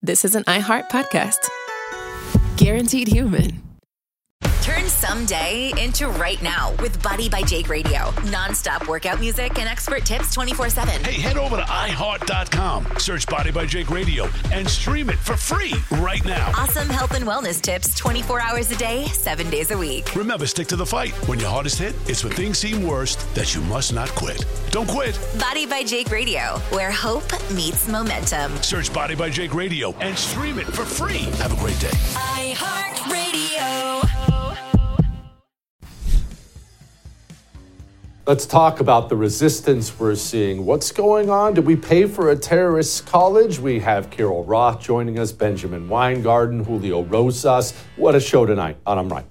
this is an iHeart podcast. Guaranteed human. Turn someday into right now with Body by Jake Radio. Non-stop workout music and expert tips 24/7. Hey, head over to iHeart.com, search Body by Jake Radio, and stream it for free right now. Awesome health and wellness tips 24 hours a day, 7 days a week. Remember, stick to the fight. When your hardest hit, it's when things seem worst that you must not quit. Don't quit. Body by Jake Radio, where hope meets momentum. Search Body by Jake Radio and stream it for free. Have a great day. iHeart Radio. Let's talk about the resistance we're seeing. What's going on? Did we pay for a terrorist college? We have Carol Roth joining us, Benjamin Weingarten, Julio Rosas. What a show tonight on I'm Right.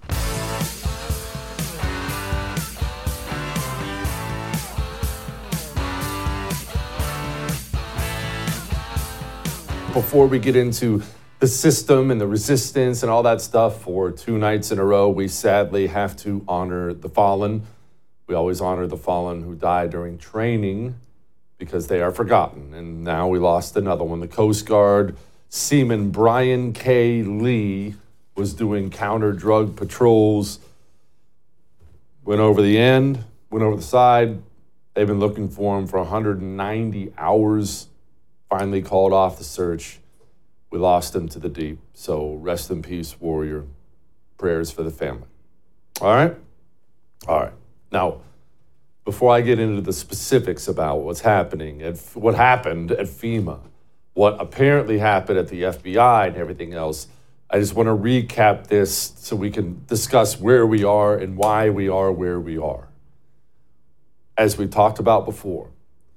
Before we get into the system and the resistance and all that stuff, for 2 nights in a row, we sadly have to honor the fallen. We always honor the fallen who died during training because they are forgotten. And now we lost another one. The Coast Guard Seaman Brian K. Lee was doing counter-drug patrols. Went over the end, went over the side. They've been looking for him for 190 hours. Finally called off the search. We lost him to the deep. So rest in peace, warrior. Prayers for the family. All right? All right. Now, before I get into the specifics about what's happening, what happened at FEMA, what apparently happened at the FBI and everything else, I just want to recap this so we can discuss where we are and why we are where we are. As we talked about before,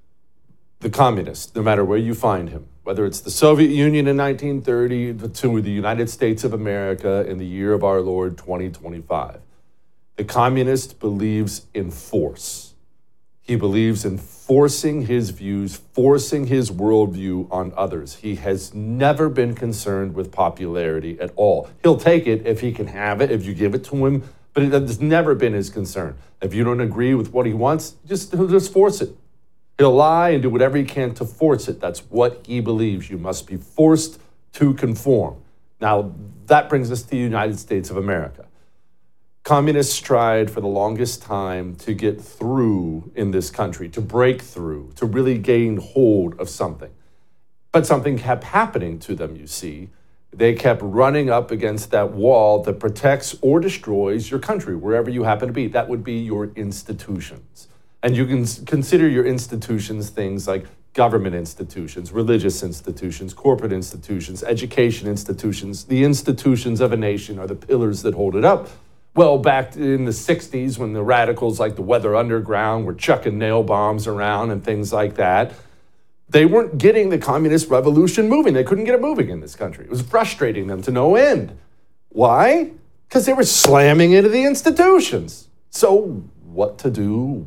the communists, no matter where you find him, whether it's the Soviet Union in 1930 to the United States of America in the year of our Lord 2025, the communist believes in force. He believes in forcing his views, forcing his worldview on others. He has never been concerned with popularity at all. He'll take it if he can have it, if you give it to him, but it has never been his concern. If you don't agree with what he wants, he'll just force it. He'll lie and do whatever he can to force it. That's what he believes. You must be forced to conform. Now, that brings us to the United States of America. Communists tried for the longest time to get through in this country, to break through, to really gain hold of something. But something kept happening to them, you see. They kept running up against that wall that protects or destroys your country, wherever you happen to be. That would be your institutions. And you can consider your institutions things like government institutions, religious institutions, corporate institutions, education institutions. The institutions of a nation are the pillars that hold it up. Well, back in the 60s, when the radicals like the Weather Underground were chucking nail bombs around and things like that, they weren't getting the communist revolution moving. They couldn't get it moving in this country. It was frustrating them to no end. Why? Because they were slamming into the institutions. So what to do?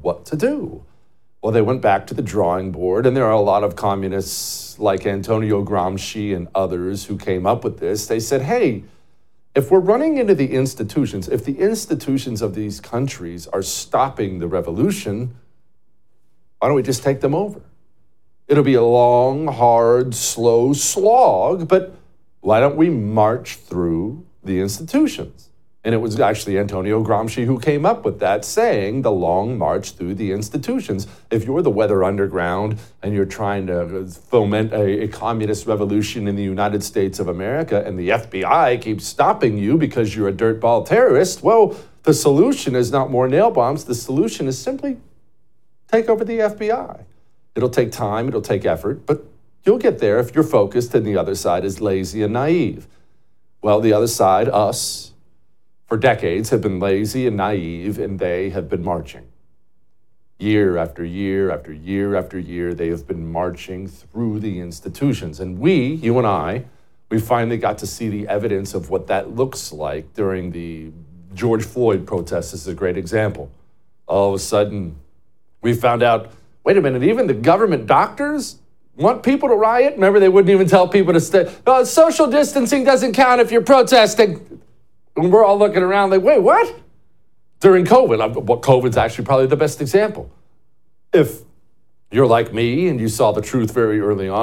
Well, they went back to the drawing board, and there are a lot of communists like Antonio Gramsci and others who came up with this. They said, hey, if we're running into the institutions, if the institutions of these countries are stopping the revolution, why don't we just take them over? It'll be a long, hard, slow slog, but why don't we march through the institutions? And it was actually Antonio Gramsci who came up with that, saying the long march through the institutions. If you're the Weather Underground and you're trying to foment a communist revolution in the United States of America and the FBI keeps stopping you because you're a dirtball terrorist, well, the solution is not more nail bombs. The solution is simply take over the FBI. It'll take time, it'll take effort, but you'll get there if you're focused and the other side is lazy and naive. Well, the other side, us, for decades have been lazy and naive, and they have been marching. Year after year after year after year, they have been marching through the institutions. And we, you and I, we finally got to see the evidence of what that looks like during the George Floyd protests. This is a great example. All of a sudden, we found out, wait a minute, even the government doctors want people to riot? Remember, they wouldn't even tell people to stay. Social distancing doesn't count if you're protesting. And we're all looking around like, wait, what? During COVID, COVID's actually probably the best example. If you're like me and you saw the truth very early on,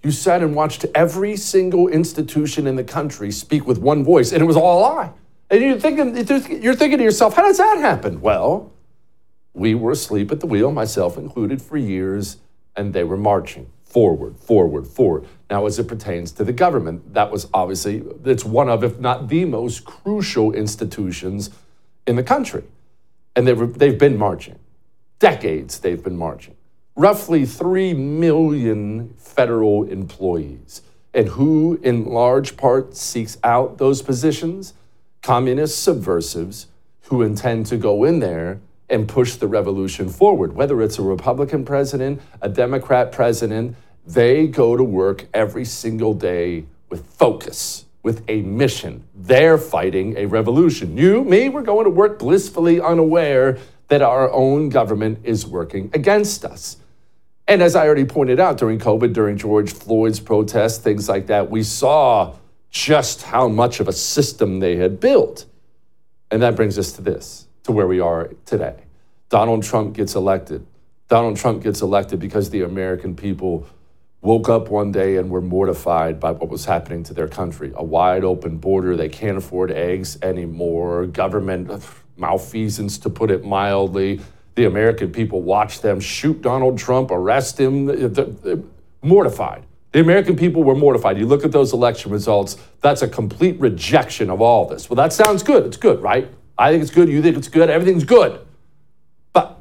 You sat and watched every single institution in the country speak with one voice, and it was all a lie. And you're thinking to yourself, how does that happen? Well, we were asleep at the wheel, myself included, for years, and they were marching forward, forward, forward. Now, as it pertains to the government, that was obviously, it's one of, if not the most crucial institutions in the country. And they've been marching. Decades they've been marching. Roughly 3 million federal employees. And who, in large part, seeks out those positions? Communist subversives who intend to go in there and push the revolution forward. Whether it's a Republican president, a Democrat president, they go to work every single day with focus, with a mission. They're fighting a revolution. You, me, we're going to work blissfully unaware that our own government is working against us. And as I already pointed out, during COVID, during George Floyd's protests, things like that, we saw just how much of a system they had built. And that brings us to this, to where we are today. Donald Trump gets elected. Donald Trump gets elected because the American people woke up one day and were mortified by what was happening to their country. A wide open border, they can't afford eggs anymore, government malfeasance, to put it mildly. The American people watched them shoot Donald Trump, arrest him, mortified. The American people were mortified. You look at those election results, that's a complete rejection of all this. Well, that sounds good. It's good, right? I think it's good. You think it's good. Everything's good. But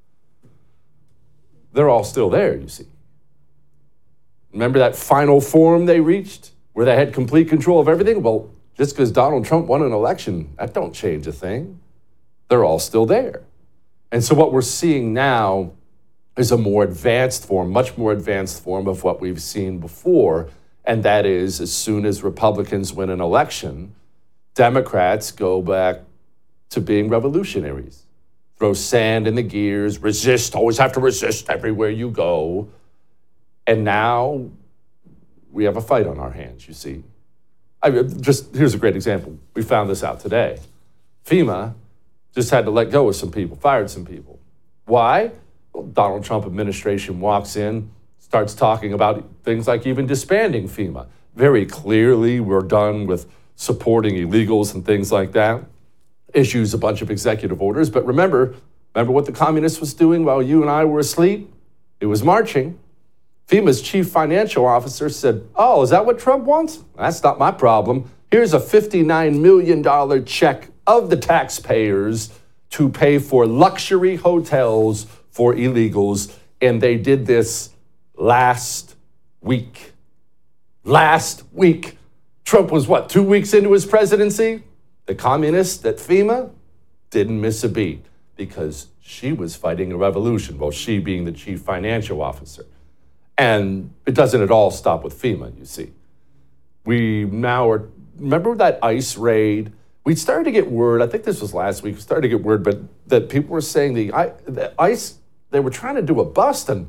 they're all still there, you see. Remember that final form they reached where they had complete control of everything? Well, just because Donald Trump won an election, that don't change a thing. They're all still there. And so what we're seeing now is a more advanced form, much more advanced form of what we've seen before. And that is, as soon as Republicans win an election, Democrats go back to being revolutionaries. Throw sand in the gears, resist, always have to resist everywhere you go. And now we have a fight on our hands, you see. Here's a great example. We found this out today. FEMA just had to let go of some people, fired some people. Why? Well, Donald Trump administration walks in, starts talking about things like even disbanding FEMA. Very clearly, we're done with supporting illegals and things like that. Issues a bunch of executive orders. But remember what the communists was doing while you and I were asleep? It was marching. FEMA's chief financial officer said, oh, is that what Trump wants? That's not my problem. Here's a $59 million check of the taxpayers to pay for luxury hotels for illegals. And they did this last week. Last week. Trump was 2 weeks into his presidency? The communists at FEMA didn't miss a beat because she was fighting a revolution. Well, she being the chief financial officer. And it doesn't at all stop with FEMA, you see. We now are, remember that ICE raid? We started to get word, I think this was last week, we started to get word, but that people were saying the ICE, they were trying to do a bust, and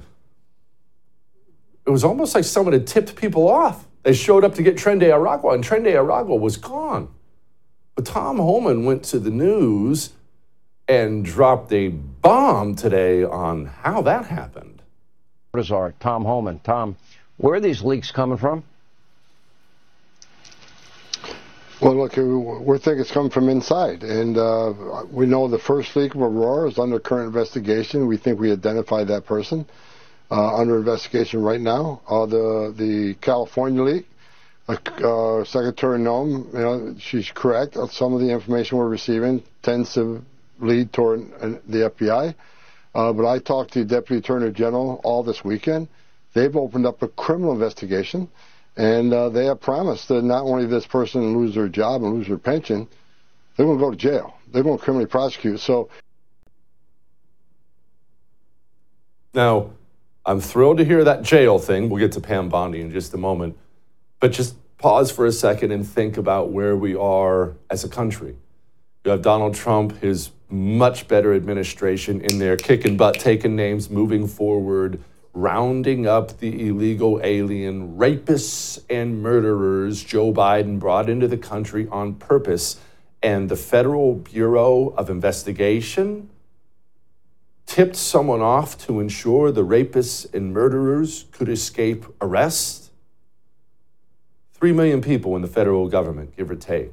it was almost like someone had tipped people off. They showed up to get Tren de Aragua, and Tren de Aragua was gone. But Tom Homan went to the news and dropped a bomb today on how that happened. What is our Tom Homan? Tom, where are these leaks coming from? Well, look, we think it's coming from inside, and we know the first leak of Aurora is under current investigation. We think we identified that person under investigation right now. The California leak, Secretary Noem, she's correct. Some of the information we're receiving tends to lead toward the FBI. But I talked to the Deputy Attorney General all this weekend. They've opened up a criminal investigation. And they have promised that not only this person lose their job and lose their pension, they're going to go to jail. They're going to criminally prosecute. So now, I'm thrilled to hear that jail thing. We'll get to Pam Bondi in just a moment. But just pause for a second and think about where we are as a country. You have Donald Trump, his much better administration in there, kicking butt, taking names, moving forward, rounding up the illegal alien rapists and murderers Joe Biden brought into the country on purpose. And the Federal Bureau of Investigation tipped someone off to ensure the rapists and murderers could escape arrest. 3 million people in the federal government, give or take.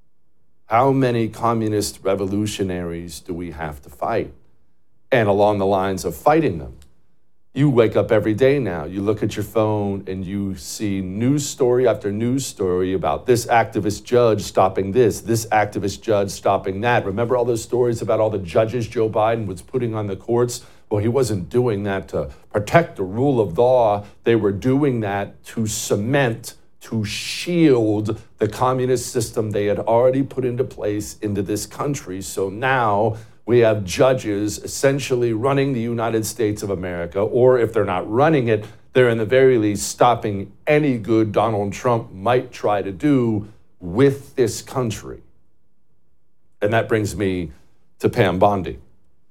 How many communist revolutionaries do we have to fight? And along the lines of fighting them, you wake up every day now, you look at your phone and you see news story after news story about this activist judge stopping this activist judge stopping that. Remember all those stories about all the judges Joe Biden was putting on the courts? Well, he wasn't doing that to protect the rule of law. They were doing that to cement, to shield the communist system they had already put into place into this country. So now we have judges essentially running the United States of America, or if they're not running it, they're in the very least stopping any good Donald Trump might try to do with this country. And that brings me to Pam Bondi.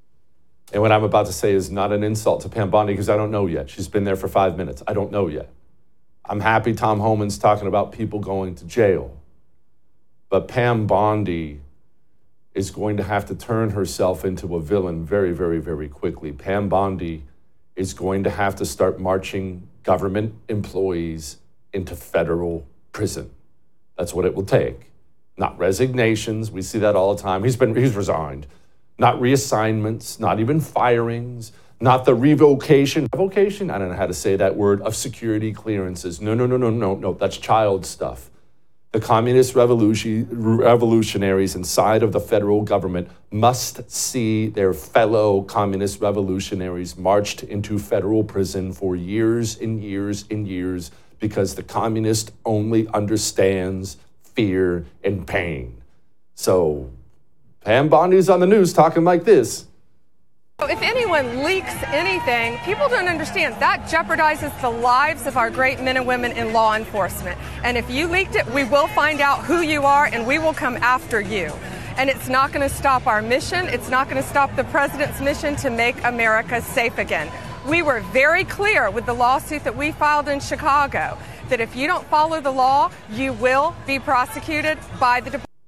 And what I'm about to say is not an insult to Pam Bondi because I don't know yet. She's been there for 5 minutes. I don't know yet. I'm happy Tom Homan's talking about people going to jail. But Pam Bondi is going to have to turn herself into a villain very, very, very quickly. Pam Bondi is going to have to start marching government employees into federal prison. That's what it will take. Not resignations. We see that all the time. He's resigned. Not reassignments, not even firings, not the revocation. Revocation? I don't know how to say that word, of security clearances. No. That's child stuff. The communist revolutionaries inside of the federal government must see their fellow communist revolutionaries marched into federal prison for years and years and years because the communist only understands fear and pain. So Pam Bondi's on the news talking like this. If anyone leaks anything, people don't understand that jeopardizes the lives of our great men and women in law enforcement. And if you leaked it, we will find out who you are and we will come after you. And it's not going to stop our mission. It's not going to stop the president's mission to make America safe again. We were very clear with the lawsuit that we filed in Chicago that if you don't follow the law, you will be prosecuted by the department.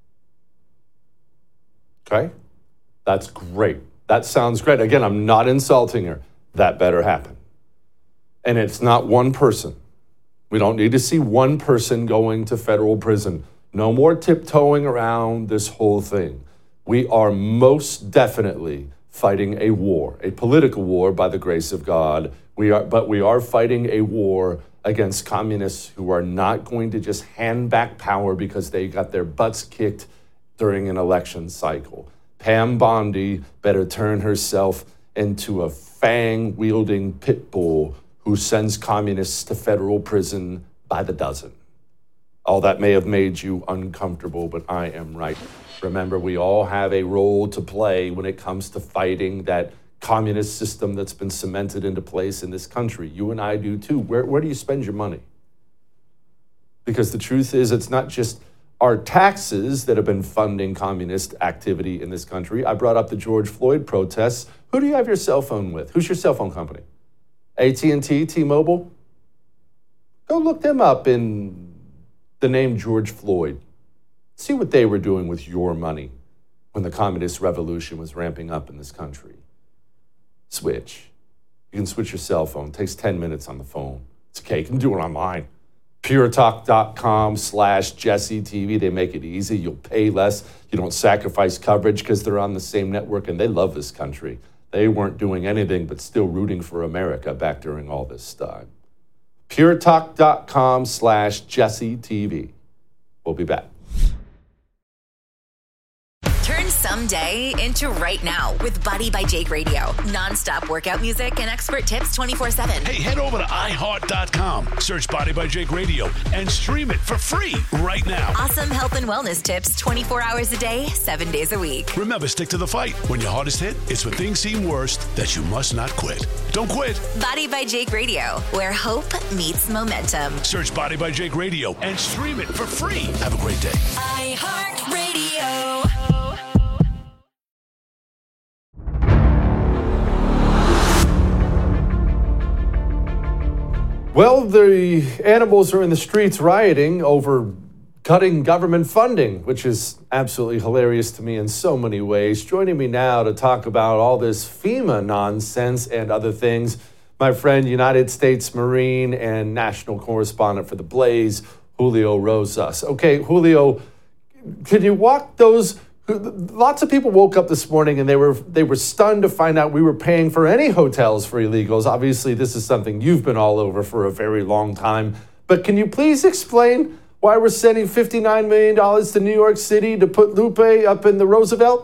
Okay, that's great. That sounds great. Again, I'm not insulting her. That better happen. And it's not one person. We don't need to see one person going to federal prison. No more tiptoeing around this whole thing. We are most definitely fighting a war, a political war by the grace of God. We are fighting a war against communists who are not going to just hand back power because they got their butts kicked during an election cycle. Pam Bondi better turn herself into a fang-wielding pit bull who sends communists to federal prison by the dozen. All that may have made you uncomfortable, but I am right. Remember, we all have a role to play when it comes to fighting that communist system that's been cemented into place in this country. You and I do too. Where do you spend your money? Because the truth is, it's not just our taxes that have been funding communist activity in this country. I brought up the George Floyd protests. Who do you have your cell phone with? Who's your cell phone company? AT&T, T-Mobile? Go look them up in the name George Floyd. See what they were doing with your money when the communist revolution was ramping up in this country. Switch. You can switch your cell phone. It takes 10 minutes on the phone. It's okay. You can do it online. puretalk.com/JesseTV. They make it easy. You'll pay less. You don't sacrifice coverage because they're on the same network, and they love this country. They weren't doing anything but still rooting for America back during all this time. puretalk.com/JesseTV. We'll be back. Turn someday into right now with Body by Jake Radio. Non-stop workout music and expert tips 24/7. Hey, head over to iHeart.com, search Body by Jake Radio, and stream it for free right now. Awesome health and wellness tips 24 hours a day, 7 days a week. Remember, stick to the fight. When your hardest hit, it's when things seem worst that you must not quit. Don't quit. Body by Jake Radio, where hope meets momentum. Search Body by Jake Radio and stream it for free. Have a great day. iHeartRadio. Well, the animals are in the streets rioting over cutting government funding, which is absolutely hilarious to me in so many ways. Joining me now to talk about all this FEMA nonsense and other things, my friend, United States Marine and national correspondent for The Blaze, Julio Rosas. Okay, Julio, can you walk those? Lots of people woke up this morning and they were stunned to find out we were paying for any hotels for illegals. Obviously, this is something you've been all over for a very long time. But can you please explain why we're sending $59 million to New York City to put Lupe up in the Roosevelt?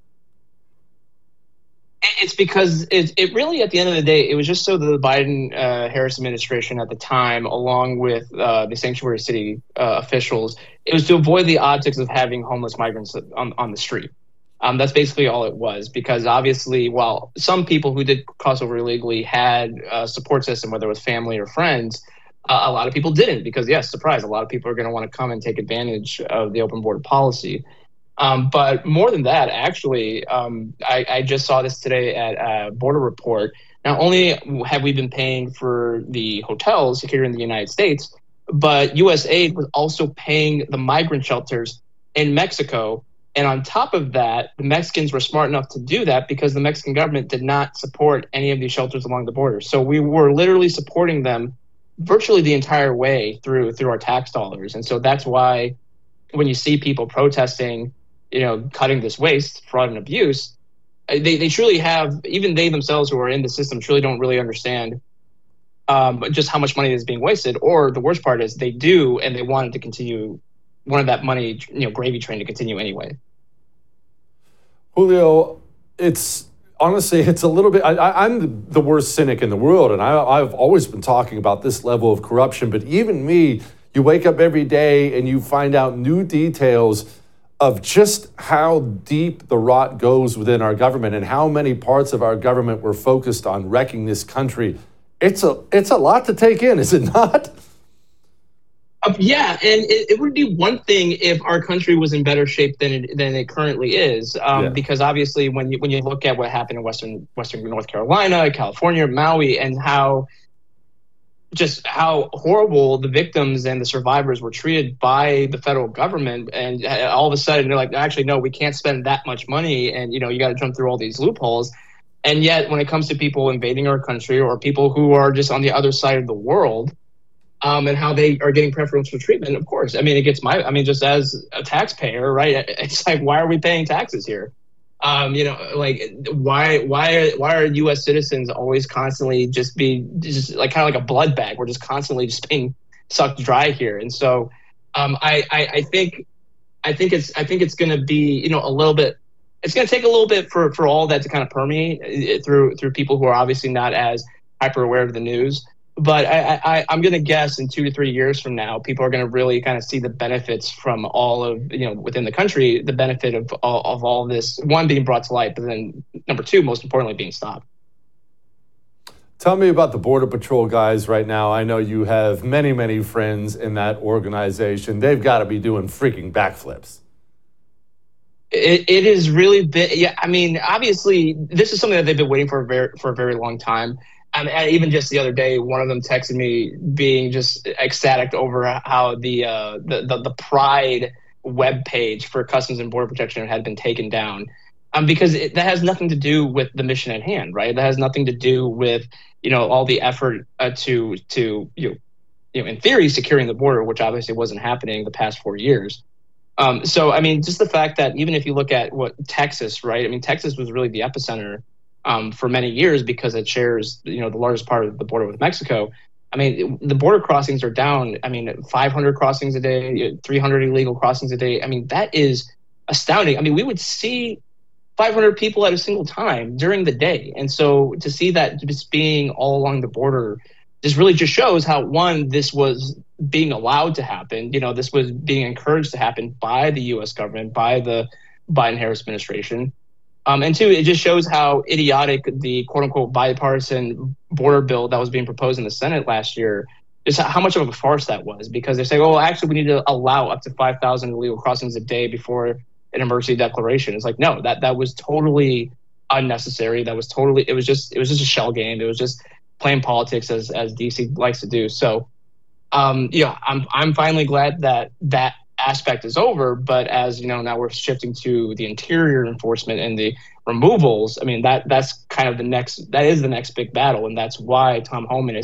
It's because it really, at the end of the day, it was just so that the Biden-Harris administration at the time, along with the sanctuary city officials, it was to avoid the optics of having homeless migrants on the street. That's basically all it was, because obviously, while some people who did cross over illegally had a support system, whether it was family or friends, a lot of people didn't, because, yes, surprise, a lot of people are going to want to come and take advantage of the open border policy. But more than that, actually, I just saw this today at Border Report. Not only have we been paying for the hotels here in the United States, but USAID was also paying the migrant shelters in Mexico. And on top of that, the Mexicans were smart enough to do that because the Mexican government did not support any of these shelters along the border. So we were literally supporting them virtually the entire way through our tax dollars. And so that's why when you see people protesting, cutting this waste, fraud, and abuse, they truly have, even they themselves who are in the system truly don't really understand just how much money is being wasted. Or the worst part is they do, and they wanted to continue, wanted that money, gravy train to continue anyway. Julio, it's a little bit, I'm the worst cynic in the world, and I've always been talking about this level of corruption, but even me, you wake up every day and you find out new details of just how deep the rot goes within our government and how many parts of our government were focused on wrecking this country. It's a lot to take in, is it not? Yeah, and it would be one thing if our country was in better shape than it currently is, because obviously when you look at what happened in Western North Carolina, California, Maui, and how horrible the victims and the survivors were treated by the federal government, and all of a sudden they're like, actually, no, we can't spend that much money, and you got to jump through all these loopholes. And yet, when it comes to people invading our country or people who are just on the other side of the world, and how they are getting preferential treatment, of course, it gets just as a taxpayer, right? It's like, why are we paying taxes here? Why are U.S. citizens always constantly just like kind of like a blood bag? We're just constantly just being sucked dry here. And so, I think it's going to be, a little bit. It's going to take a little bit for all that to kind of permeate through people who are obviously not as hyper aware of the news. But I'm going to guess in 2 to 3 years from now, people are going to really kind of see the benefits from all of, within the country, the benefit of all of this, one, being brought to light, but then number two, most importantly, being stopped. Tell me about the Border Patrol guys right now. I know you have many, many friends in that organization. They've got to be doing freaking backflips. It is really big. Yeah, obviously, this is something that they've been waiting for a very long time. And even just the other day, one of them texted me being just ecstatic over how the Pride webpage for Customs and Border Protection had been taken down, because that has nothing to do with the mission at hand, right? That has nothing to do with all the effort to in theory securing the border, which obviously wasn't happening the past 4 years. So just the fact that even if you look at what Texas, right? Texas was really the epicenter for many years because it shares, the largest part of the border with Mexico. The border crossings are down. 500 crossings a day, 300 illegal crossings a day. That is astounding. We would see 500 people at a single time during the day. And so to see that just being all along the border, this really just shows how, one, this was being allowed to happen. This was being encouraged to happen by the U.S. government, by the Biden-Harris administration. And two, it just shows how idiotic the quote-unquote bipartisan border bill that was being proposed in the Senate last year, just how much of a farce that was, because they're saying, actually, we need to allow up to 5,000 illegal crossings a day before an emergency declaration. It's like, no, that was totally unnecessary. It was just a shell game. It was just playing politics as DC likes to do. So, I'm finally glad that aspect is over, but as now we're shifting to the interior enforcement and the removals. That's kind of the next big battle, and that's why Tom Homan is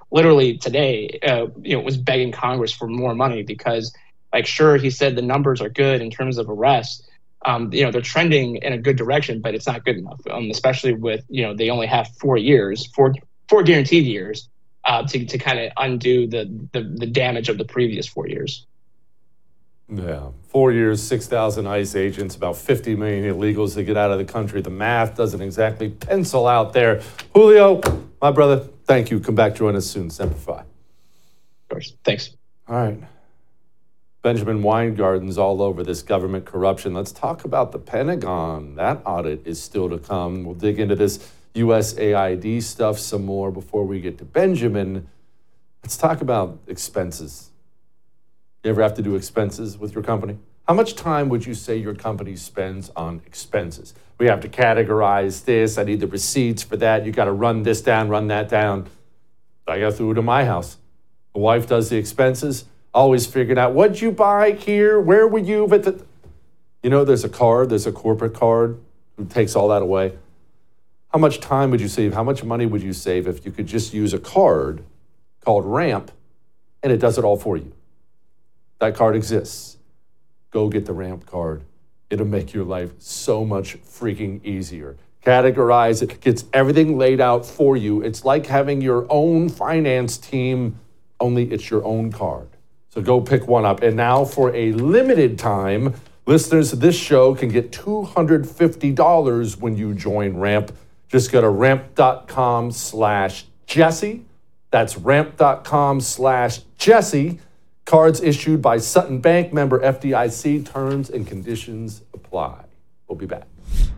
literally today, was begging Congress for more money because, like, sure, he said the numbers are good in terms of arrests. They're trending in a good direction, but it's not good enough, especially with, they only have 4 years, four guaranteed years to kind of undo the damage of the previous 4 years. Yeah, 4 years, 6,000 ICE agents, about 50 million illegals to get out of the country. The math doesn't exactly pencil out there. Julio, my brother, thank you. Come back, join us soon. Semper Fi. Of course. Thanks. All right. Benjamin Weingarten's all over this government corruption. Let's talk about the Pentagon. That audit is still to come. We'll dig into this USAID stuff some more before we get to Benjamin. Let's talk about expenses. You ever have to do expenses with your company? How much time would you say your company spends on expenses? We have to categorize this. I need the receipts for that. You got to run this down, run that down. I go through it in my house. The wife does the expenses. Always figuring out, what'd you buy here? Where were you? But there's a card, there's a corporate card who takes all that away. How much time would you save? How much money would you save if you could just use a card called Ramp and it does it all for you? That card exists. Go get the Ramp card. It'll make your life so much freaking easier. Categorize it, gets everything laid out for you. It's like having your own finance team, only it's your own card. So go pick one up. And now for a limited time, listeners of this show can get $250 when you join Ramp. Just go to ramp.com/Jesse. That's ramp.com/Jesse. Cards issued by Sutton Bank, member FDIC. Terms and conditions apply. We'll be back.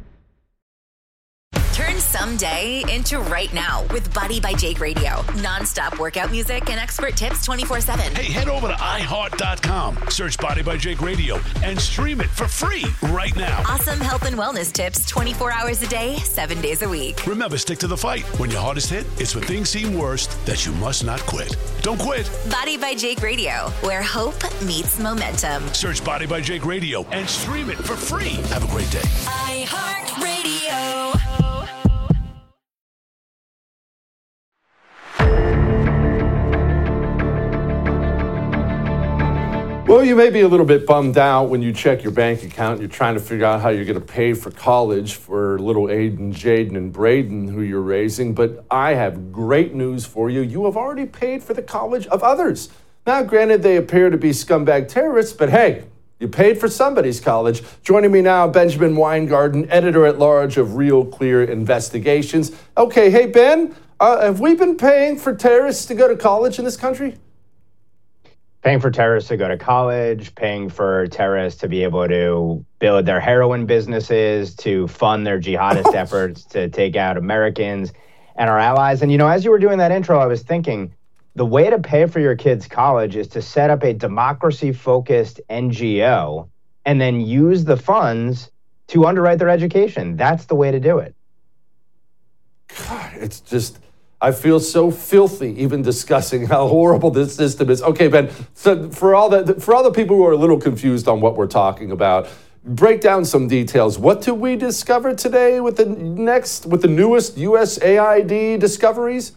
Turn someday into right now with Body by Jake Radio. Non-stop workout music and expert tips 24/7. Hey, head over to iHeart.com. Search Body by Jake Radio and stream it for free right now. Awesome health and wellness tips 24 hours a day, 7 days a week. Remember, stick to the fight. When your hardest hit, it's when things seem worst that you must not quit. Don't quit. Body by Jake Radio, where hope meets momentum. Search Body by Jake Radio and stream it for free. Have a great day. iHeartRadio. Well, you may be a little bit bummed out when you check your bank account. You're trying to figure out how you're going to pay for college for little Aiden, Jaden, and Braden, who you're raising. But I have great news for you. You have already paid for the college of others. Now, granted, they appear to be scumbag terrorists, but hey, you paid for somebody's college. Joining me now, Benjamin Weingarten, editor-at-large of Real Clear Investigations. Okay, hey, Ben, have we been paying for terrorists to go to college in this country? Paying for terrorists to go to college, paying for terrorists to be able to build their heroin businesses, to fund their jihadist efforts to take out Americans and our allies. And, as you were doing that intro, I was thinking the way to pay for your kids' college is to set up a democracy-focused NGO and then use the funds to underwrite their education. That's the way to do it. God, it's just... I feel so filthy even discussing how horrible this system is. Okay, Ben, so for all the people who are a little confused on what we're talking about, break down some details. What did we discover today with the newest USAID discoveries?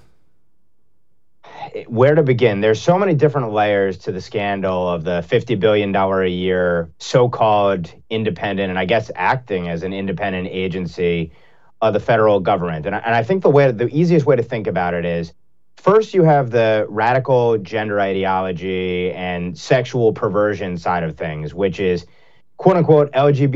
Where to begin? There's so many different layers to the scandal of the $50 billion a year so-called independent, and I guess acting as an independent agency of the federal government. And I think the easiest way to think about it is, first you have the radical gender ideology and sexual perversion side of things, which is quote unquote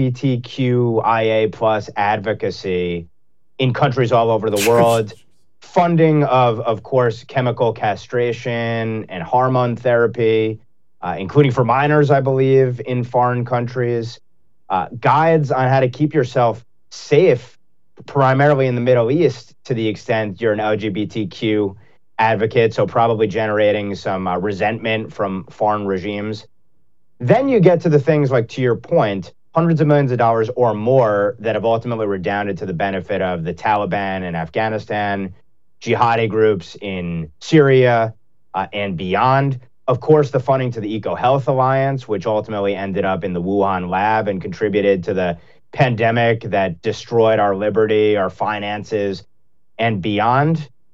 LGBTQIA plus advocacy in countries all over the world, funding of course, chemical castration and hormone therapy, including for minors, I believe, in foreign countries, guides on how to keep yourself safe, primarily in the Middle East, to the extent you're an LGBTQ advocate, so probably generating some resentment from foreign regimes. Then you get to the things like, to your point, hundreds of millions of dollars or more that have ultimately redounded to the benefit of the Taliban in Afghanistan, jihadi groups in Syria and beyond. Of course, the funding to the EcoHealth Alliance, which ultimately ended up in the Wuhan lab and contributed to the pandemic that destroyed our liberty, our finances, and beyond.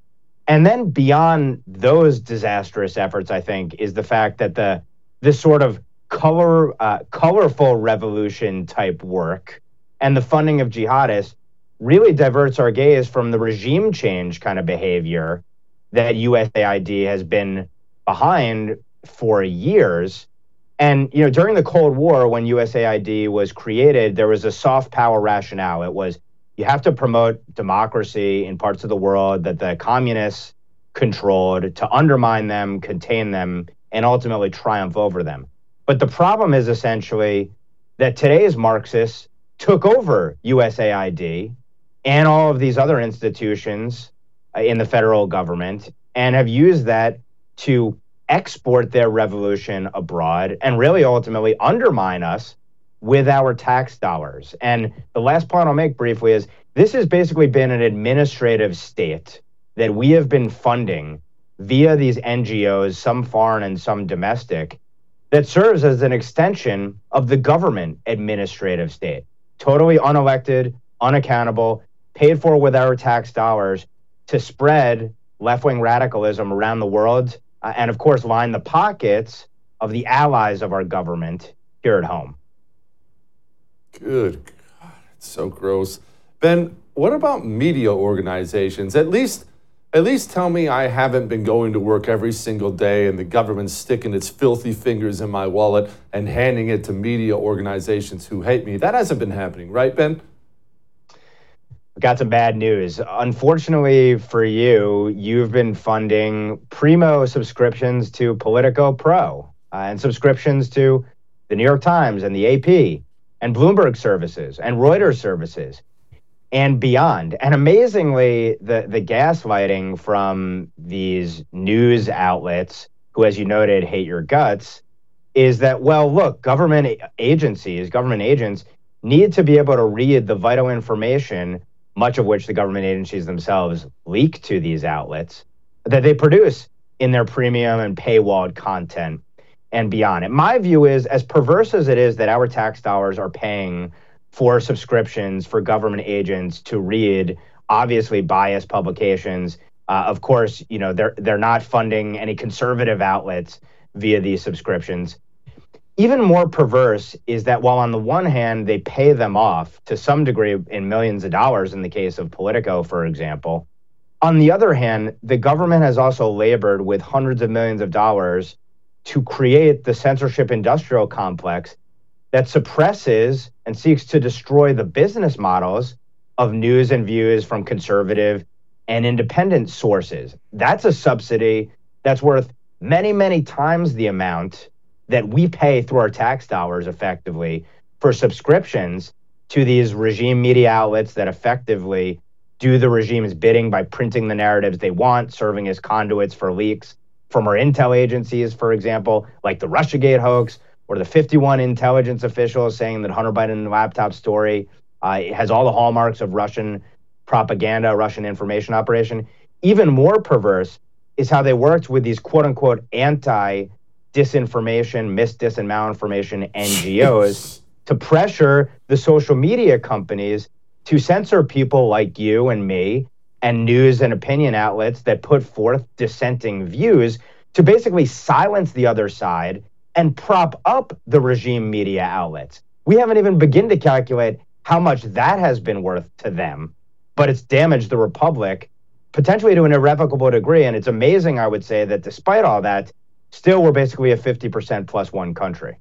And then beyond those disastrous efforts, I think, is the fact that this sort of colorful revolution type work and the funding of jihadists really diverts our gaze from the regime change kind of behavior that USAID has been behind for years. And, during the Cold War, when USAID was created, there was a soft power rationale. It was, you have to promote democracy in parts of the world that the communists controlled to undermine them, contain them, and ultimately triumph over them. But the problem is essentially that today's Marxists took over USAID and all of these other institutions in the federal government and have used that to export their revolution abroad and really ultimately undermine us with our tax dollars. And the last point I'll make briefly is this has basically been an administrative state that we have been funding via these NGOs, some foreign and some domestic, that serves as an extension of the government administrative state. Totally unelected, unaccountable, paid for with our tax dollars to spread left-wing radicalism around the world and, of course, line the pockets of the allies of our government here at home. Good God, it's so gross. Ben, what about media organizations? At least tell me I haven't been going to work every single day and the government's sticking its filthy fingers in my wallet and handing it to media organizations who hate me. That hasn't been happening, right, Ben? Got some bad news. Unfortunately for you, you've been funding primo subscriptions to Politico Pro and subscriptions to the New York Times and the AP and Bloomberg services and Reuters services and beyond. And amazingly, the gaslighting from these news outlets, who, as you noted, hate your guts, is that, well, look, government agents need to be able to read the vital information, much of which the government agencies themselves leak to these outlets, that they produce in their premium and paywalled content and beyond. And my view is, as perverse as it is that our tax dollars are paying for subscriptions for government agents to read obviously biased publications, of course, they're not funding any conservative outlets via these subscriptions. Even more perverse is that while on the one hand, they pay them off to some degree in millions of dollars in the case of Politico, for example, on the other hand, the government has also labored with hundreds of millions of dollars to create the censorship industrial complex that suppresses and seeks to destroy the business models of news and views from conservative and independent sources. That's a subsidy that's worth many, many times the amount that we pay through our tax dollars effectively for subscriptions to these regime media outlets that effectively do the regime's bidding by printing the narratives they want, serving as conduits for leaks from our intel agencies, for example, like the Russiagate hoax or the 51 intelligence officials saying that Hunter Biden laptop story has all the hallmarks of Russian propaganda, Russian information operation. Even more perverse is how they worked with these quote-unquote anti-disinformation, misdis and malinformation NGOs to pressure the social media companies to censor people like you and me and news and opinion outlets that put forth dissenting views to basically silence the other side and prop up the regime media outlets. We haven't even begun to calculate how much that has been worth to them, but it's damaged the republic potentially to an irrevocable degree. And it's amazing, I would say, that despite all that, still we're basically a 50% plus one country.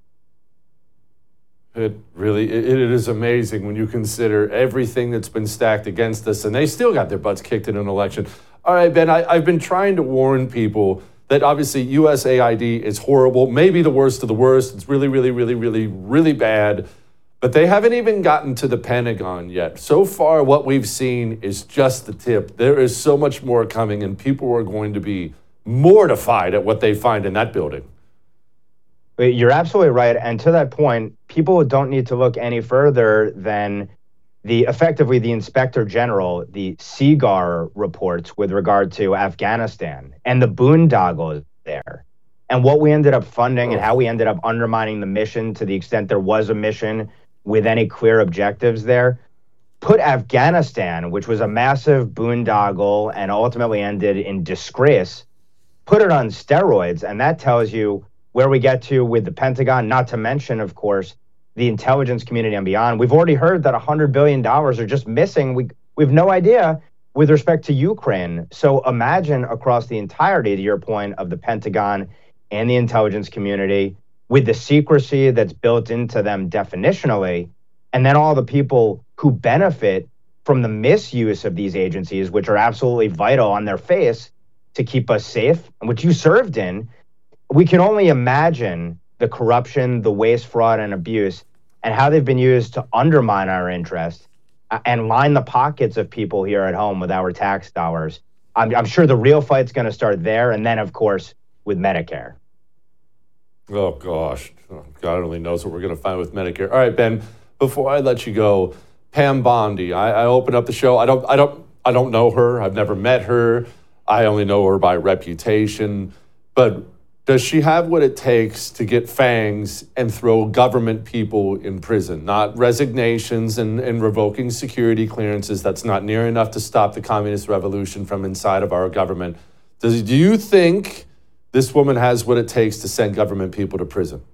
It is amazing when you consider everything that's been stacked against us, and they still got their butts kicked in an election. All right, Ben, I've been trying to warn people that obviously USAID is horrible, maybe the worst of the worst. It's really, really, really, really, really bad. But they haven't even gotten to the Pentagon yet. So far, what we've seen is just the tip. There is so much more coming, and people are going to be mortified at what they find in that building. You're absolutely right. And to that point, people don't need to look any further than effectively the Inspector General, the CIGAR reports with regard to Afghanistan and the boondoggles there. And what we ended up funding and how we ended up undermining the mission to the extent there was a mission with any clear objectives there. put Afghanistan, which was a massive boondoggle and ultimately ended in disgrace, put it on steroids. And that tells you where we get to with the Pentagon, not to mention, of course, the intelligence community and beyond. We've already heard that $100 billion are just missing. We have no idea with respect to Ukraine. So imagine across the entirety, to your point, of the Pentagon and the intelligence community, with the secrecy that's built into them definitionally, and then all the people who benefit from the misuse of these agencies, which are absolutely vital on their face to keep us safe, and which you served in. We can only imagine the corruption, the waste, fraud, and abuse, and how they've been used to undermine our interests and line the pockets of people here at home with our tax dollars. I'm sure the real fight's going to start there, and then, of course, with Medicare. Oh, gosh. God only knows what we're going to find with Medicare. All right, Ben, before I let you go, Pam Bondi, I opened up the show. I don't know her. I've never met her. I only know her by reputation. But does she have what it takes to get fangs and throw government people in prison? Not resignations and revoking security clearances. That's not near enough to stop the communist revolution from inside of our government. Do you think this woman has what it takes to send government people to prison?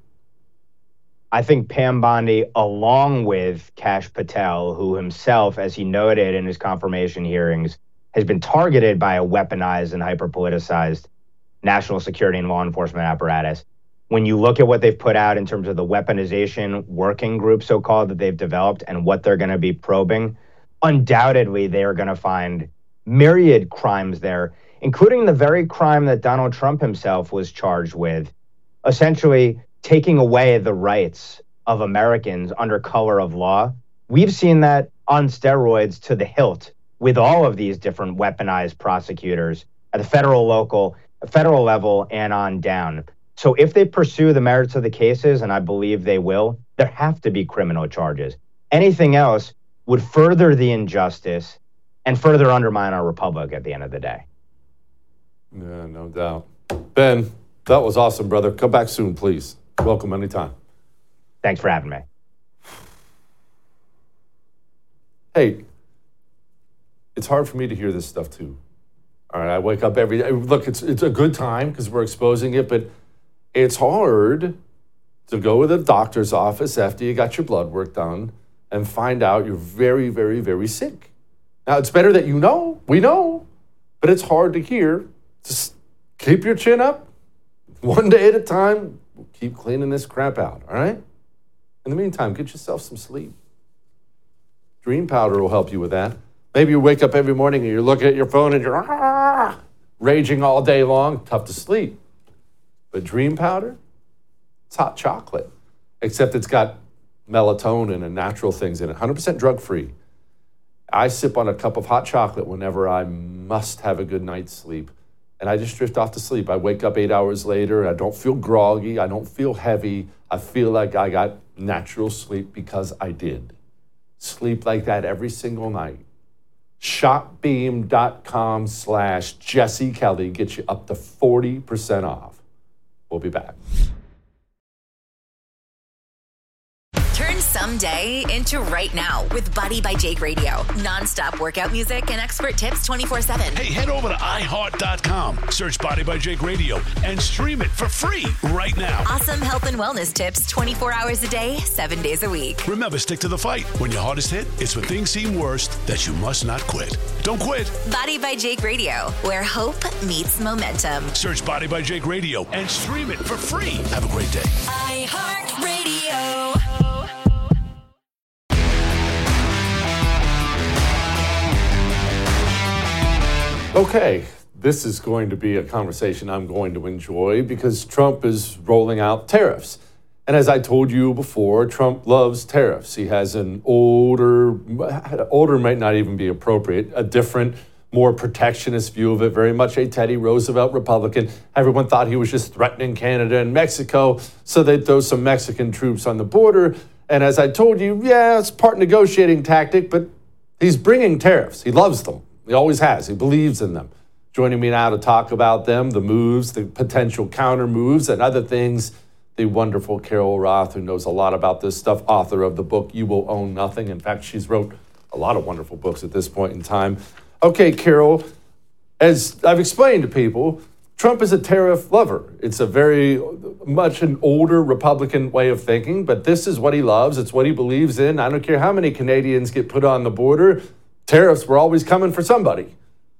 I think Pam Bondi, along with Kash Patel, who himself, as he noted in his confirmation hearings, has been targeted by a weaponized and hyper-politicized national security and law enforcement apparatus. When you look at what they've put out in terms of the weaponization working group, so-called, that they've developed and what they're going to be probing, undoubtedly they are going to find myriad crimes there, including the very crime that Donald Trump himself was charged with, essentially taking away the rights of Americans under color of law. We've seen that on steroids to the hilt with all of these different weaponized prosecutors at the federal level and on down. So if they pursue the merits of the cases, and I believe they will, there have to be criminal charges. Anything else would further the injustice and further undermine our republic at the end of the day. Yeah, no doubt. Ben, that was awesome, brother. Come back soon, please. Welcome anytime. Thanks for having me. Hey, it's hard for me to hear this stuff too. All right, I wake up every day. Look, it's a good time because we're exposing it, but it's hard to go to the doctor's office after you got your blood work done and find out you're very, very, very sick. Now, it's better that we know, but it's hard to hear. Just keep your chin up, one day at a time. We'll keep cleaning this crap out, all right? In the meantime, get yourself some sleep. Dream powder will help you with that. Maybe you wake up every morning and you're looking at your phone and you're raging all day long. Tough to sleep. But dream powder, it's hot chocolate, except it's got melatonin and natural things in it. 100% drug-free. I sip on a cup of hot chocolate whenever I must have a good night's sleep. And I just drift off to sleep. I wake up 8 hours later. I don't feel groggy. I don't feel heavy. I feel like I got natural sleep because I did. Sleep like that every single night. Shopbeam.com/Jesse Kelly gets you up to 40% off. We'll be back. Turn someday into right now with Body by Jake Radio. Non-stop workout music and expert tips 24/7. Hey, head over to iHeart.com, search Body by Jake Radio, and stream it for free right now. Awesome health and wellness tips 24 hours a day, 7 days a week. Remember, stick to the fight. When your heart is hit, it's when things seem worst that you must not quit. Don't quit. Body by Jake Radio, where hope meets momentum. Search Body by Jake Radio and stream it for free. Have a great day. iHeartRadio. Okay, this is going to be a conversation I'm going to enjoy because Trump is rolling out tariffs. And as I told you before, Trump loves tariffs. He has an older might not even be appropriate, a different, more protectionist view of it, very much a Teddy Roosevelt Republican. Everyone thought he was just threatening Canada and Mexico, so they'd throw some Mexican troops on the border. And as I told you, yeah, it's part negotiating tactic, but he's bringing tariffs. He loves them. He always has. He believes in them. Joining me now to talk about them, the moves, the potential counter moves, and other things, the wonderful Carol Roth, who knows a lot about this stuff, author of the book You Will Own Nothing. In fact, she's wrote a lot of wonderful books at this point in time. Okay, Carol, as I've explained to people, Trump is a tariff lover. It's a very much an older Republican way of thinking, but this is what he loves. It's what he believes in. I don't care how many Canadians get put on the border. Tariffs were always coming for somebody.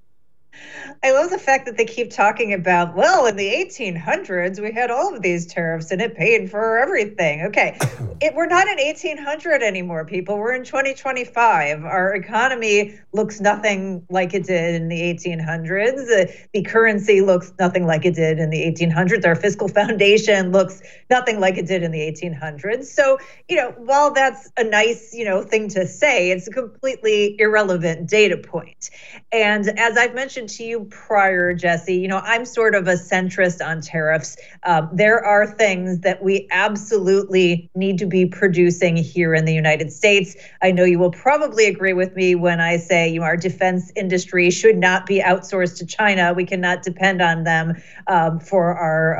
I love the fact that they keep talking about, well, in the 1800s, we had all of these tariffs and it paid for everything. Okay, we're not in 1800 anymore, people. We're in 2025. Our economy looks nothing like it did in the 1800s. The currency looks nothing like it did in the 1800s. Our fiscal foundation looks nothing like it did in the 1800s. So, while that's a nice, thing to say, it's a completely irrelevant data point. And as I've mentioned to you prior, Jesse, I'm sort of a centrist on tariffs. There are things that we absolutely need to be producing here in the United States. I know you will probably agree with me when I say, our defense industry should not be outsourced to China. We cannot depend on them for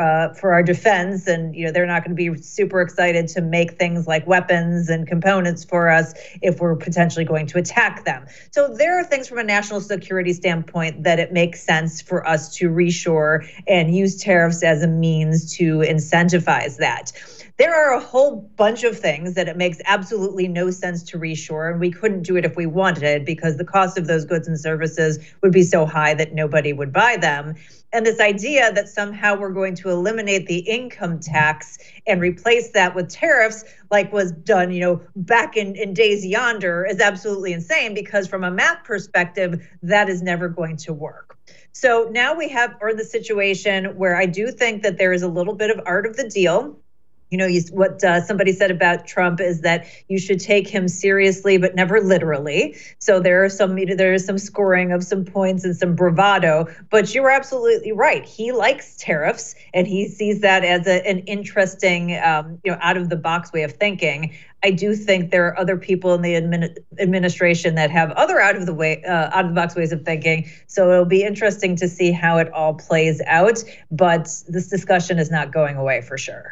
our defense. And, they're not going to be super excited to make things like weapons and components for us if we're potentially going to attack them. So there are things from a national security standpoint that it makes sense for us to reshore and use tariffs as a means to incentivize that. There are a whole bunch of things that it makes absolutely no sense to reshore, and we couldn't do it if we wanted it because the cost of those goods and services would be so high that nobody would buy them. And this idea that somehow we're going to eliminate the income tax and replace that with tariffs like was done, back in days yonder is absolutely insane because from a math perspective, that is never going to work. So now we're in the situation where I do think that there is a little bit of art of the deal. What somebody said about Trump is that you should take him seriously, but never literally. So there is some scoring of some points and some bravado. But you were absolutely right. He likes tariffs, and he sees that as an interesting, out of the box way of thinking. I do think there are other people in the administration that have other out of the box ways of thinking. So it'll be interesting to see how it all plays out. But this discussion is not going away for sure.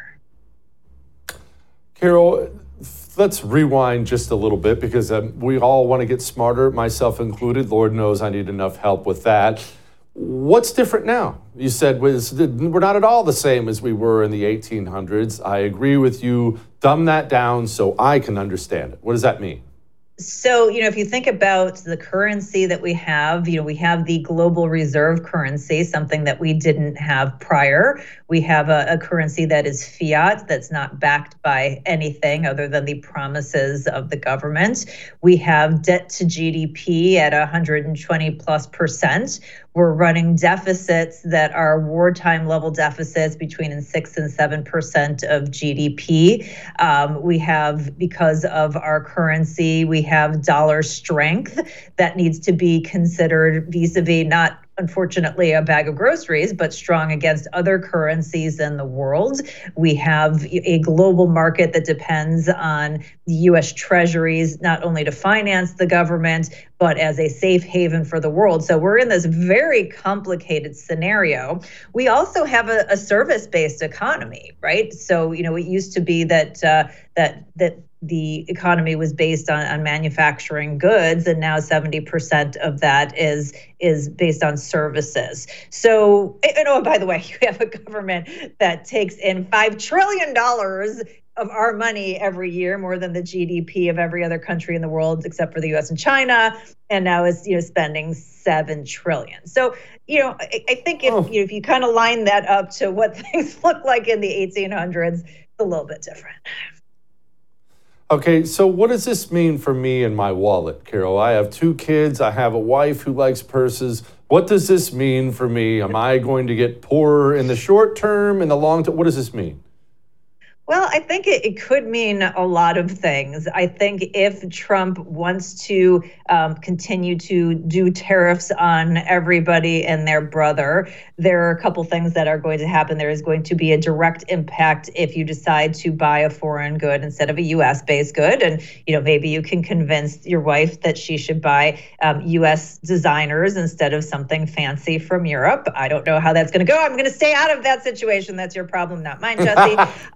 Carol, let's rewind just a little bit because we all want to get smarter, myself included. Lord knows I need enough help with that. What's different now? You said we're not at all the same as we were in the 1800s. I agree with you. Dumb that down so I can understand it. What does that mean? So, if you think about the currency that we have the global reserve currency, something that we didn't have prior. We have a currency that is fiat, that's not backed by anything other than the promises of the government. We have debt to GDP at 120+%. We're running deficits that are wartime level deficits between 6 and 7% of GDP. We have, because of our currency, we have dollar strength that needs to be considered vis-a-vis not unfortunately a bag of groceries, but strong against other currencies in the world. We have a global market that depends on the U.S. treasuries, not only to finance the government, but as a safe haven for the world. So we're in this very complicated scenario. We also have a service-based economy, right? So, it used to be that the economy was based on manufacturing goods, and now 70% of that is based on services. So, by the way, you have a government that takes in $5 trillion of our money every year, more than the GDP of every other country in the world, except for the U.S. and China, and now is spending $7 trillion. So, I think if you kind of line that up to what things look like in the 1800s, it's a little bit different. Okay, so what does this mean for me and my wallet, Carol? I have 2 kids. I have a wife who likes purses. What does this mean for me? Am I going to get poorer in the short term, in the long term? What does this mean? Well, I think it could mean a lot of things. I think if Trump wants to continue to do tariffs on everybody and their brother, there are a couple things that are going to happen. There is going to be a direct impact if you decide to buy a foreign good instead of a U.S.-based good. And, maybe you can convince your wife that she should buy U.S. designers instead of something fancy from Europe. I don't know how that's going to go. I'm going to stay out of that situation. That's your problem, not mine, Jesse.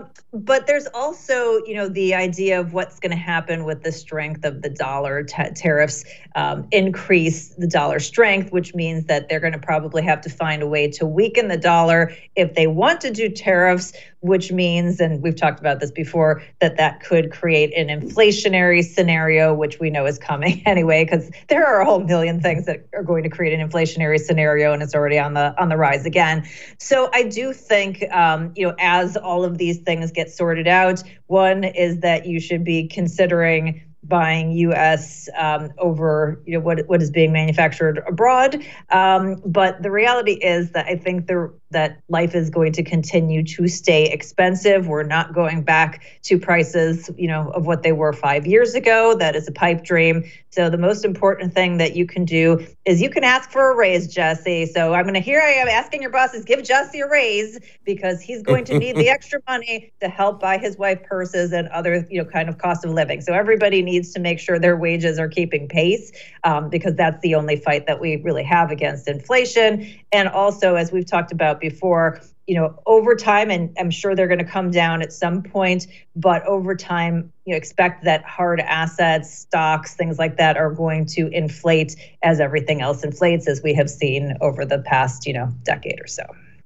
But there's also, the idea of what's going to happen with the strength of the dollar. Tariffs increase the dollar strength, which means that they're going to probably have to find a way to weaken the dollar if they want to do tariffs, which means, and we've talked about this before, that could create an inflationary scenario, which we know is coming anyway, because there are a whole million things that are going to create an inflationary scenario, and it's already on the rise again. So I do think, as all of these things get sorted out, one is that you should be considering buying U.S. Over what is being manufactured abroad. But the reality is that I think that life is going to continue to stay expensive. We're not going back to prices, of what they were 5 years ago. That is a pipe dream. So the most important thing that you can do is you can ask for a raise, Jesse. So I am asking your bosses, give Jesse a raise, because he's going to need the extra money to help buy his wife purses and other, kind of cost of living. So everybody needs to make sure their wages are keeping pace, because that's the only fight that we really have against inflation. And also, as we've talked about before, over time, and I'm sure they're going to come down at some point, but over time, expect that hard assets, stocks, things like that are going to inflate as everything else inflates, as we have seen over the past, decade or so.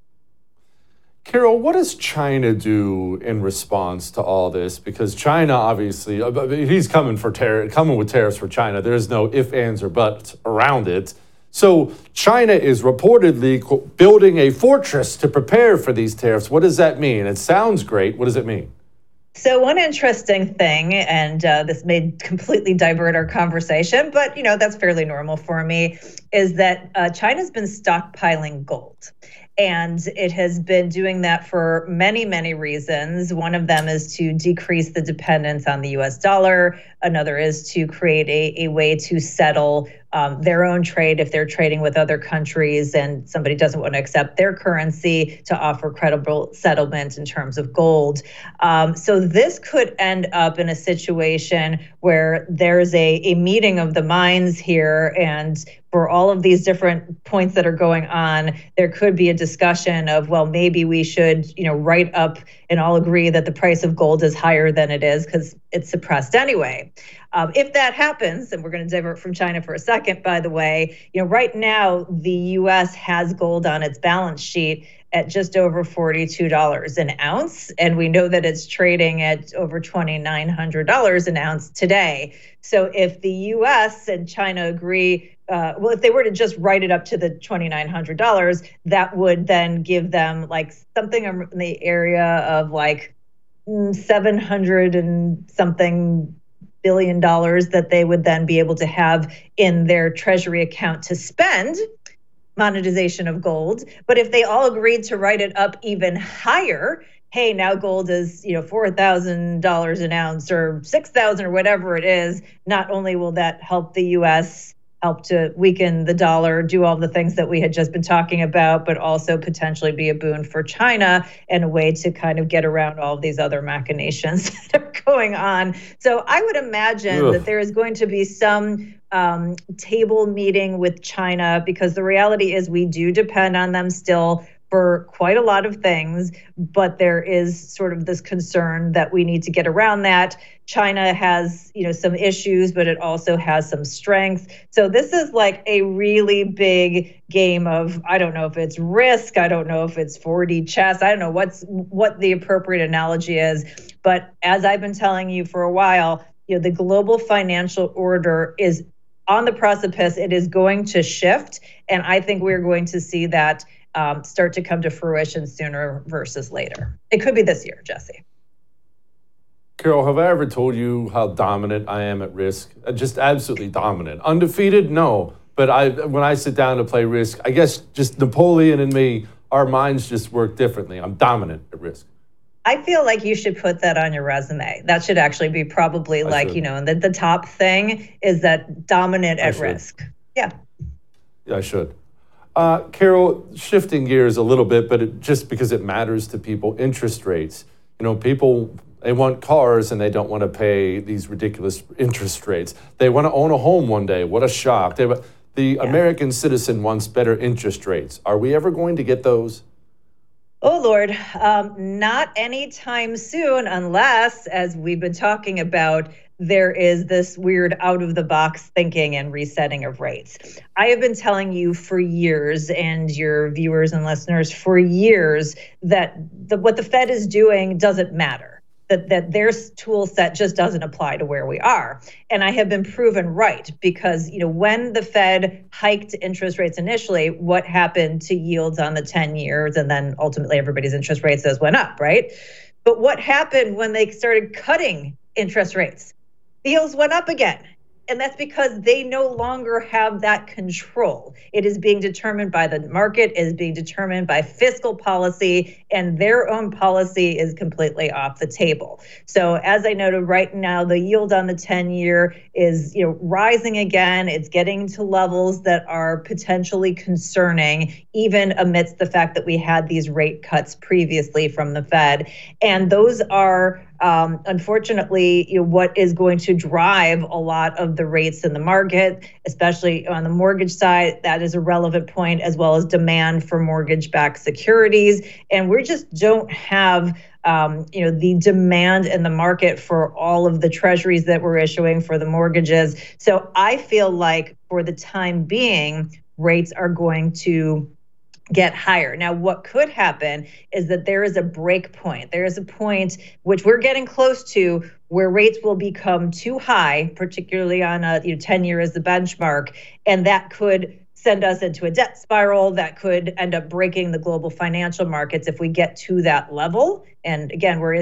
Carol, what does China do in response to all this? Because China, obviously, he's coming with tariffs for China. There's no ifs, ands, or buts around it. So China is reportedly building a fortress to prepare for these tariffs. What does that mean? It sounds great. What does it mean? So one interesting thing, and this may completely divert our conversation, but that's fairly normal for me, is that China's been stockpiling gold. And it has been doing that for many, many reasons. One of them is to decrease the dependence on the U.S. dollar. Another is to create a way to settle their own trade if they're trading with other countries and somebody doesn't want to accept their currency, to offer credible settlement in terms of gold. So this could end up in a situation where there's a meeting of the minds here, and for all of these different points that are going on, there could be a discussion of, well, maybe we should, write up and all agree that the price of gold is higher than it is because it's suppressed anyway. If that happens, and we're going to divert from China for a second, by the way, right now the U.S. has gold on its balance sheet at just over $42 an ounce. And we know that it's trading at over $2,900 an ounce today. So if the U.S. and China agree, if they were to just write it up to the $2,900, that would then give them like something in the area of like 700 and something billion dollars that they would then be able to have in their treasury account to spend monetization of gold. But if they all agreed to write it up even higher, hey, now gold is, $4,000 an ounce or $6,000 or whatever it is, not only will that help the U.S., help to weaken the dollar, do all the things that we had just been talking about, but also potentially be a boon for China and a way to kind of get around all of these other machinations that are going on. So I would imagine that there is going to be some table meeting with China, because the reality is we do depend on them still for quite a lot of things, but there is sort of this concern that we need to get around that. China has, some issues, but it also has some strength. So this is like a really big game of, I don't know if it's risk, I don't know if it's 4D chess, I don't know what the appropriate analogy is. But as I've been telling you for a while, the global financial order is on the precipice. It is going to shift, and I think we're going to see that start to come to fruition sooner versus later. It could be this year, Jesse. Carol, have I ever told you how dominant I am at Risk? Just absolutely dominant. Undefeated? No. But when I sit down to play Risk, I guess just Napoleon and me, our minds just work differently. I'm dominant at Risk. I feel like you should put that on your resume. That should actually be probably the top thing is that dominant at Risk. Yeah. Yeah, I should. Carol, shifting gears a little bit, but just because it matters to people, interest rates. People, they want cars and they don't want to pay these ridiculous interest rates. They want to own a home one day. What a shock. The American citizen wants better interest rates. Are we ever going to get those? Oh, Lord, not anytime soon, unless, as we've been talking about, there is this weird out-of-the-box thinking and resetting of rates. I have been telling you for years, and your viewers and listeners for years, that what the Fed is doing doesn't matter. That their tool set just doesn't apply to where we are. And I have been proven right because, when the Fed hiked interest rates initially, what happened to yields on the 10 years? And then ultimately everybody's interest rates went up, right? But what happened when they started cutting interest rates? The yields went up again. And that's because they no longer have that control. It is being determined by the market, it is being determined by fiscal policy, and their own policy is completely off the table. So as I noted, right now, the yield on the 10-year is rising again. It's getting to levels that are potentially concerning, even amidst the fact that we had these rate cuts previously from the Fed. And those are unfortunately, what is going to drive a lot of the rates in the market, especially on the mortgage side. That is a relevant point, as well as demand for mortgage-backed securities. And we just don't have the demand in the market for all of the treasuries that we're issuing for the mortgages. So I feel like for the time being, rates are going to get higher. Now, what could happen is that there is a break point. There is a point which we're getting close to where rates will become too high, particularly on a 10-year as the benchmark, and that could send us into a debt spiral that could end up breaking the global financial markets if we get to that level. And again, we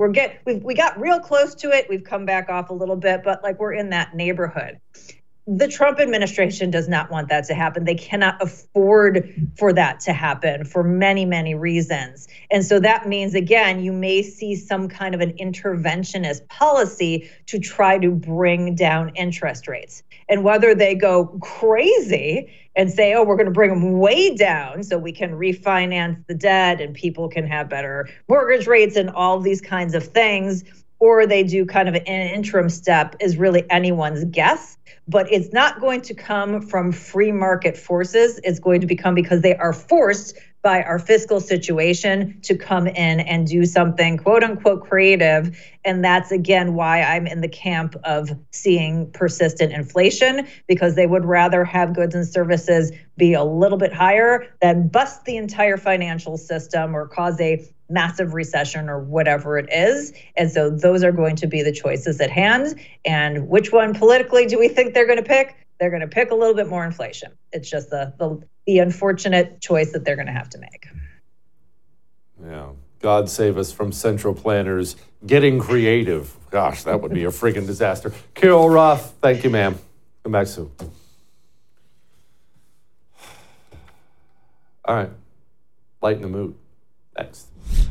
got real close to it. We've come back off a little bit, but we're in that neighborhood. The Trump administration does not want that to happen. They cannot afford for that to happen for many, many reasons. And so that means, again, you may see some kind of an interventionist policy to try to bring down interest rates. And whether they go crazy and say, we're going to bring them way down so we can refinance the debt and people can have better mortgage rates and all these kinds of things, or they do kind of an interim step, is really anyone's guess. But it's not going to come from free market forces. It's going to become because they are forced by our fiscal situation to come in and do something quote unquote creative. And that's, again, why I'm in the camp of seeing persistent inflation, because they would rather have goods and services be a little bit higher than bust the entire financial system or cause a massive recession or whatever it is. And so those are going to be the choices at hand. And which one politically do we think they're going to pick? They're going to pick a little bit more inflation. It's just the unfortunate choice that they're going to have to make. Yeah. God save us from central planners getting creative. Gosh, that would be a friggin' disaster. Carol Roth, thank you, ma'am. Come back soon. All right. Lighten the mood. Next.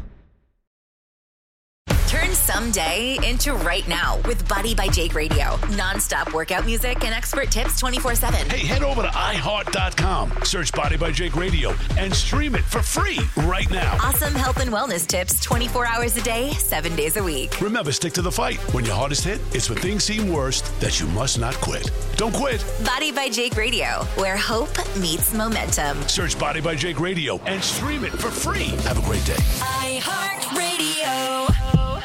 Turn someday into right now with Body by Jake Radio. Non-stop workout music and expert tips 24/7. Hey, head over to iHeart.com, search Body by Jake Radio, and stream it for free right now. Awesome health and wellness tips 24 hours a day, 7 days a week. Remember, stick to the fight. When your heart is hit, it's when things seem worst that you must not quit. Don't quit. Body by Jake Radio, where hope meets momentum. Search Body by Jake Radio and stream it for free. Have a great day. iHeartRadio.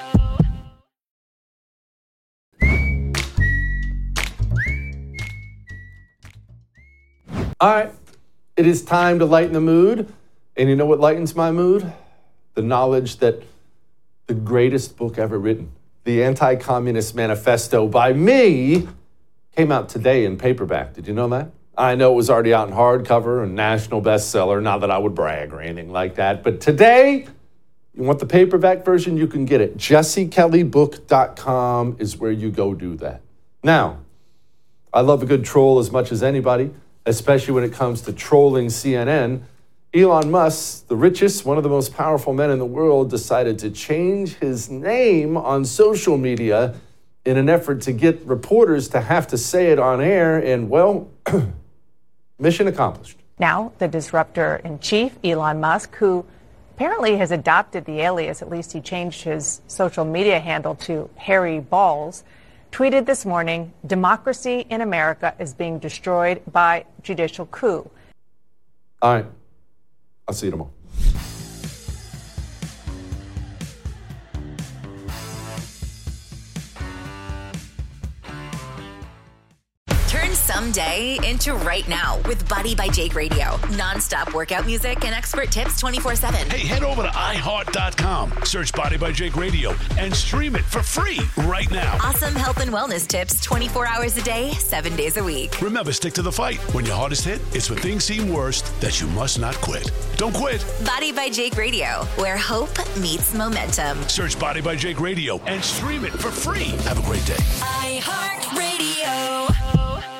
All right, it is time to lighten the mood. And you know what lightens my mood? The knowledge that the greatest book ever written, The Anti-Communist Manifesto by me, came out today in paperback. Did you know that? I know it was already out in hardcover and national bestseller, not that I would brag or anything like that. But today, you want the paperback version? You can get it. JesseKellyBook.com is where you go do that. Now, I love a good troll as much as anybody, especially when it comes to trolling CNN. Elon Musk, the richest, one of the most powerful men in the world, decided to change his name on social media in an effort to get reporters to have to say it on air. And, well, mission accomplished. Now, the disruptor-in-chief, Elon Musk, who apparently has adopted the alias, at least he changed his social media handle to Harry Balls, tweeted this morning, "Democracy in America is being destroyed by judicial coup." All right. I'll see you tomorrow. someday into right now with Body by Jake Radio. Non-stop workout music and expert tips 24/7. Hey, head over to iHeart.com, search Body by Jake Radio, and stream it for free right now. Awesome health and wellness tips 24 hours a day, 7 days a week. Remember, stick to the fight. When your hardest hit, it's when things seem worst that you must not quit. Don't quit. Body by Jake Radio, where hope meets momentum. Search Body by Jake Radio and stream it for free. Have a great day. iHeartRadio.